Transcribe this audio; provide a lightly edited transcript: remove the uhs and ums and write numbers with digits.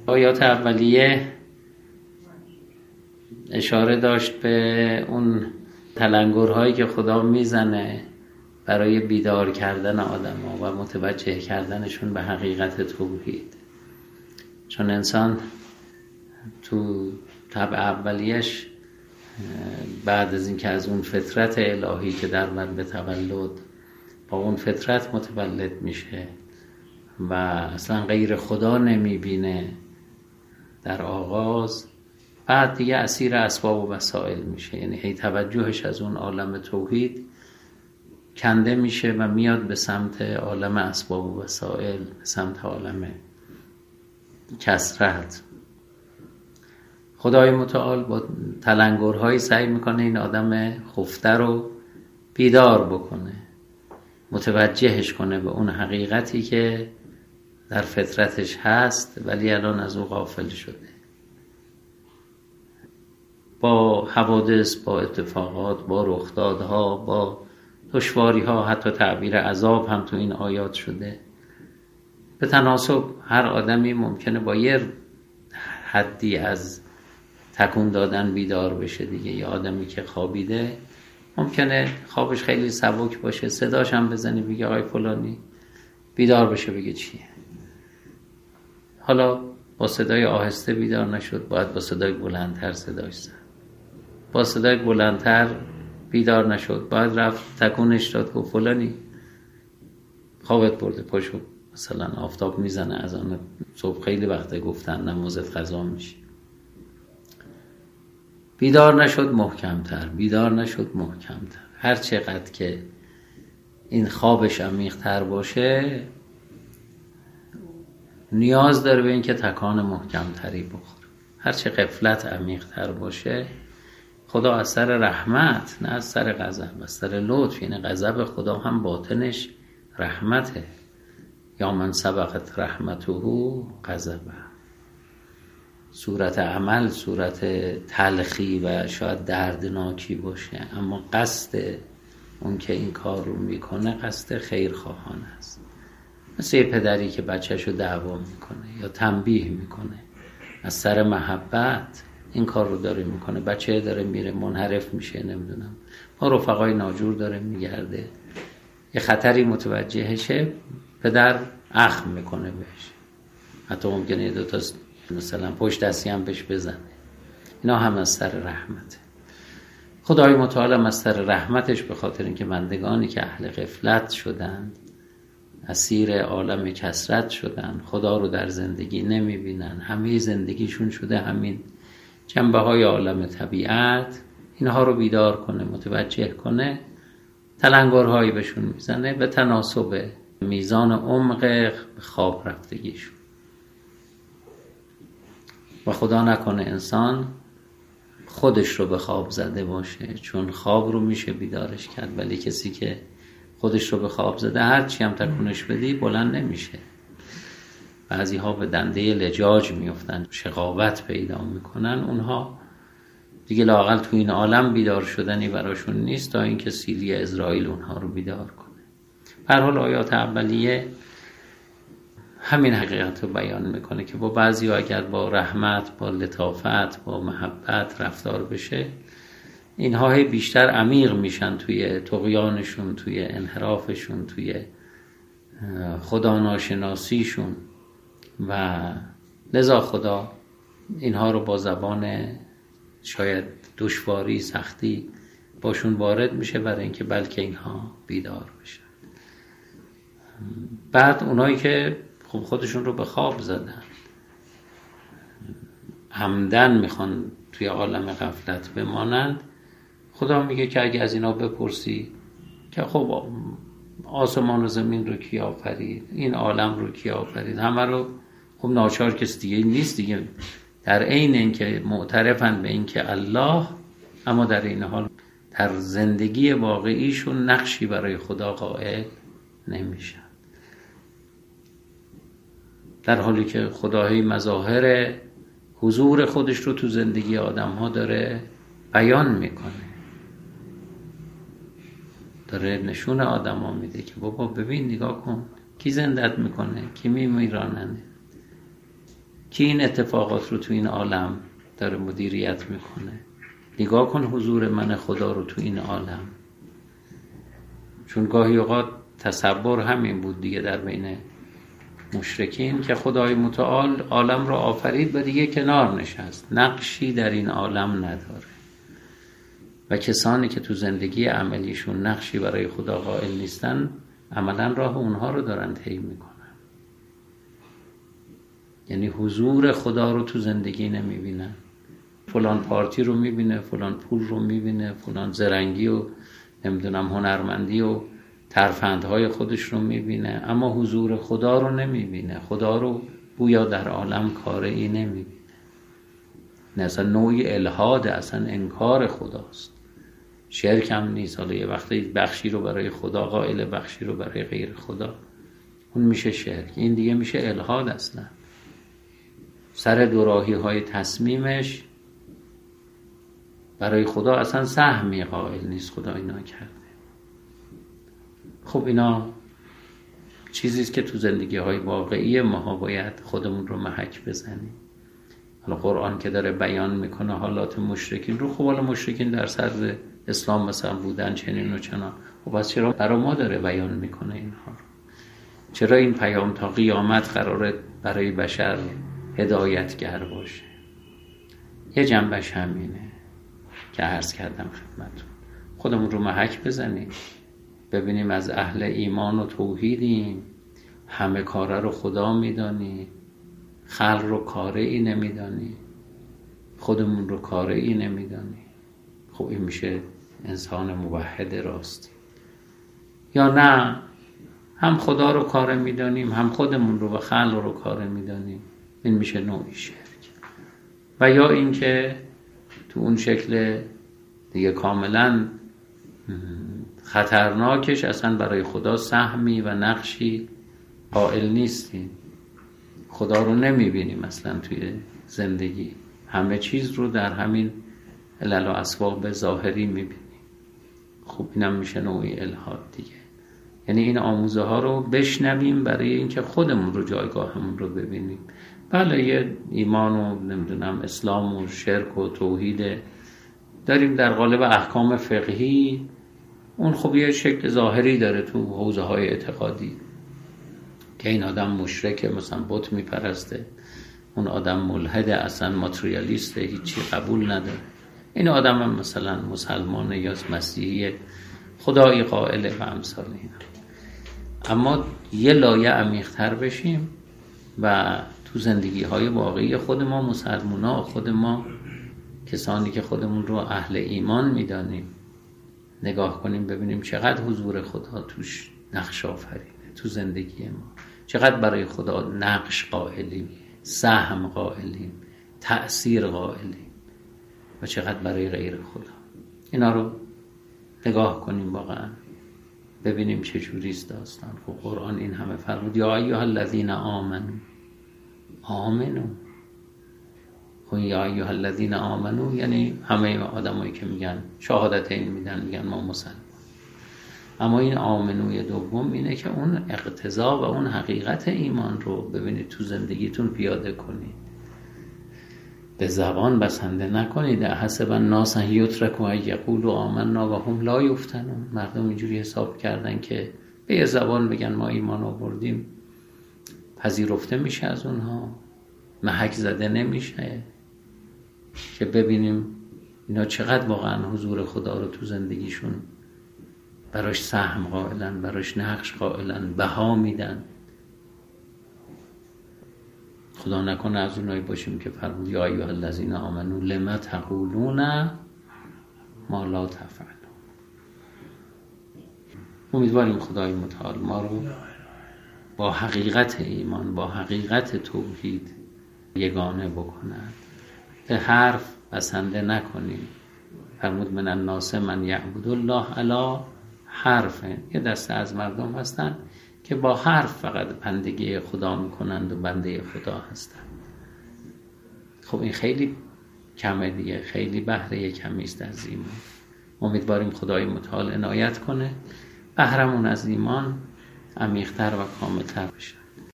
آیات اولیه اشاره داشت به اون تلنگرهایی که خدا میزنه برای بیدار کردن آدم‌ها و متوجه کردنشون به حقیقت توحید. چون انسان تو طبع اولیش بعد از اینکه از اون فطرت الهی که در من به تولد با اون فطرت متولد میشه و اصلا غیر خدا نمیبینه در آغاز، بعد دیگه اسیر اسباب و وسائل میشه. یعنی هی توجهش از اون عالم توحید کنده میشه و میاد به سمت عالم اسباب و وسائل، به سمت عالم کثرت. خدای متعال با تلنگرهایی سعی میکنه این آدم خفته رو بیدار بکنه، متوجهش کنه به اون حقیقتی که در فطرتش هست ولی الان از او غافل شده. با حوادث، با اتفاقات، با رخدادها، با دشواری‌ها، حتی تعبیر عذاب هم تو این آیات شده. به تناسب هر آدمی ممکنه با یه حدی از تکون دادن بیدار بشه دیگه. یه آدمی که خوابیده ممکنه خوابش خیلی سبک باشه، صداش هم بزنی بگه آقای فلانی، بیدار بشه بگه چیه. حالا با صدای آهسته بیدار نشد، باید با صدای بلندتر صداش زد. با صدای بلندتر بیدار نشد، باید رفت تکونش داد که فلانی خوابت برده، پاشو مثلا آفتاب میزنه، از آن صبح خیلی وقته گفتن نمازت قضا میشه. بیدار نشد محکمتر، بیدار نشد محکمتر. هر چقدر که این خوابش عمیق‌تر باشه نیاز داره به این که تکان محکمتری بخوره. هر چه غفلت عمیق‌تر باشه، خدا از سر رحمت نه از سر غضب، از سر لطف، یعنی غضب خدا هم باطنش رحمته. یا من سبقت رحمته غضبه. صورت عمل صورت تلخی و شاید دردناکی باشه، اما قصد اون که این کار رو میکنه قصد خیرخواهانه است. مثل یه پدری که بچه‌شو دعوا میکنه یا تنبیه میکنه، از سر محبت این کار رو داره میکنه. بچه داره میره منحرف میشه، نمیدونم با رفقای ناجور داره میگرده، یه خطری متوجهشه، پدر اخم میکنه بهش، حتی ممکنه یه دوتا مثلا پشت دستی هم بهش بزنه. اینا هم از سر رحمته. خدای متعال هم از سر رحمتش به خاطر اینکه بندگانی که اهل غفلت شدن، اسیر عالم کثرت شدن، خدا رو در زندگی نمیبینن، همه زندگیشون شده همین جنبه های عالم طبیعت، اینها رو بیدار کنه، متوجه کنه، تلنگرهایی بهشون میزنه به تناسب میزان عمق خواب رفتگیشون. و خدا نکنه انسان خودش رو به خواب زده باشه، چون خواب رو میشه بیدارش کرد، ولی کسی که خودش رو به خواب زده هرچی هم تکونش بدی بلند نمیشه. بعضی ها به دنده لجاج میفتن، شقاوت پیدا میکنن، اونها دیگه لااقل تو این عالم بیدار شدنی براشون نیست تا اینکه سیلی عزرائیل اونها رو بیدار کنه. به هر حال آیات اولیه همین حقیقت رو بیان میکنه که با بعضی ها اگر با رحمت، با لطافت، با محبت رفتار بشه، اینها هی بیشتر عمیق میشن توی طغیانشون، توی انحرافشون، توی خدا ناشناسیشون، و لذا خدا اینها رو با زبان شاید دشواری، سختی باشون وارد میشه برای اینکه بلکه اینها بیدار بشن. بعد اونایی که خودشون رو به خواب زدن، عمدن میخوان توی عالم غفلت بمانند، خدا میگه که اگه از اینا بپرسی که خب آسمان و زمین رو کی آفرید، این عالم رو کی آفرید، همه رو، خب ناچار کس دیگه نیست دیگه. در عین اینکه معترفن به اینکه الله، اما در این حال در زندگی واقعیشون نقشی برای خدا قائل نمیشن، در حالی که خدای مظاهر حضور خودش رو تو زندگی آدم ها داره بیان میکنه، داره نشون آدم ها میده که بابا ببین، نگاه کن کی زندت میکنه، کی میمیراننه. کی این اتفاقات رو تو این عالم داره مدیریت میکنه؟ نگاه کن حضور من خدا رو تو این عالم. چون گاهی اوقات تصور همین بود دیگه در بین مشرکین که خدای متعال عالم را آفرید و دیگه کنار نشست، نقشی در این عالم نداره و کسانی که تو زندگی عملیشون نقشی برای خدا قائل نیستن عملا راه اونها رو دارن طی میکنن. یعنی حضور خدا رو تو زندگی نمیبینن. فلان پارتی رو میبینه، فلان پول رو میبینه، فلان زرنگی و نمیدونم هنرمندی و ترفندهای خودش رو میبینه، اما حضور خدا رو نمیبینه. خدا رو گویا در عالم کاری نمیبینه. اصلا نوعی الحاد، اصلا انکار خداست. شرک هم نیست. حالا یه وقتی بخشی رو برای خدا قائل، بخشی رو برای غیر خدا، اون میشه شرک. این دیگه میشه الحاد. اصلا سر دوراهی های تصمیمش برای خدا اصلا سهمی قائل نیست. خدا اینا کرده. خب اینا چیزیست که تو زندگی های واقعی ما باید خودمون رو محک بزنیم. حالا قرآن که داره بیان میکنه حالات مشرکین رو، خب حالا مشرکین در صدر اسلام مثلا بودن چنین و چنان، خب پس چرا برای ما داره بیان میکنه اینها رو؟ چرا این پیام تا قیامت قراره برای بشر هدایتگر باشه؟ یه جنبش همینه که عرض کردم خدمتتون. خودمون رو محک بزنیم، ببینیم از اهل ایمان و توحیدیم، همه کاره رو خدا میدانی، خلق رو کاره ای نمیدانی، خودمون رو کاره ای نمیدانی. خب این میشه انسان موحد راست. یا نه، هم خدا رو کاره میدانیم، هم خودمون رو و خلق رو کاره میدانیم، این میشه نوعی شرک. و یا این که تو اون شکل دیگه کاملا خطرناکش اصلا برای خدا سهمی و نقشی قائل نیستیم، خدا رو نمیبینیم اصلا توی زندگی، همه چیز رو در همین علل و اسباب ظاهری میبینیم. خب اینم میشه نوعی الحاد دیگه. یعنی این آموزه ها رو بشنویم برای اینکه خودمون رو، جایگاهمون رو ببینیم. بله یه ایمان و نمیدونم اسلام و شرک و توحید داریم در قالب احکام فقهی، اون خب یه شکل ظاهری داره تو حوزه های اعتقادی که این آدم مشرکه، مثلا بت میپرسته، اون آدم ملحده، اصلا ماتریالیسته، هیچی قبول نداره. این آدم هم مثلا مسلمانه یا مسیحیه، خدایی قائله و امثال اینا. اما یه لایه عمیق‌تر بشیم و تو زندگی های واقعی خود ما مسلمونا، خود ما کسانی که خودمون رو اهل ایمان میدانیم، نگاه کنیم ببینیم چقدر حضور خدا توش نقش آفریده تو زندگی ما، چقدر برای خدا نقش قائلیم، سهم قائلیم، تأثیر قائلیم و چقدر برای غیر خدا. اینا رو نگاه کنیم واقعا، ببینیم چه جوریست داستان. خب قرآن این همه فرمود یا ایها الذین آمنو. خب یا ایها الذین آمنو یعنی همه آدمایی که میگن شهادتین میدن، میگن ما مسلمان. اما این آمنوی دوم اینه که اون اقتضا و اون حقیقت ایمان رو ببینید تو زندگیتون پیاده کنید، به زبان بسنده نکنید. حسب الناس ان یترکوا ان یقولوا آمنا و هم لا یفتنون. مردم اینجوری حساب کردن که به یه زبان بگن ما ایمان آوردیم پذیرفته میشه از اونها، محک زده نمیشه. که ببینیم اینا چقدر واقعا حضور خدا رو تو زندگیشون براش سهم قائلن، براش نقش قائلن، بها میدن. خدا نکنه از اونایی باشیم که فرمود یا ایها الذین آمنو لم تقولون ما لا تفعلون. امیدواریم خدای متعال ما رو با حقیقت ایمان، با حقیقت توحید یگانه بکند. به حرف بسنده نکنیم. فرمود من الناس من یعبد الله علی حرف. یه دسته از مردم هستن که با حرف فقط بندگی خدا میکنند و بنده خدا هستند. خب این خیلی کمه دیگه، خیلی بهره کمیست از ایمان. امیدواریم خدای متعال عنایت کنه بهرمون از ایمان عمیق‌تر و کامل‌تر بشه.